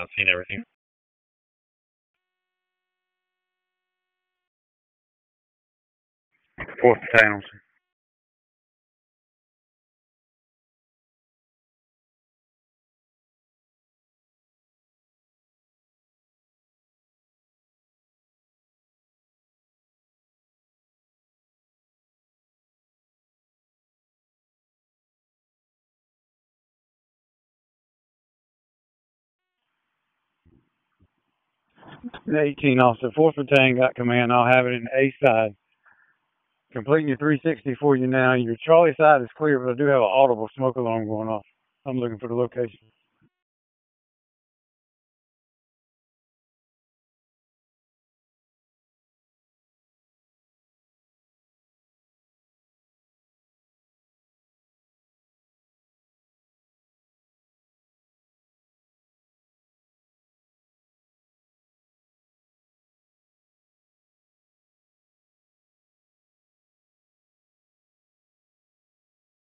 I've seen everything. Fourth battalion. 18 officer, 4th Battalion got command. I'll have it in the A side. Completing your 360 for you now. Your Charlie side is clear, but I do have an audible smoke alarm going off. I'm looking for the location.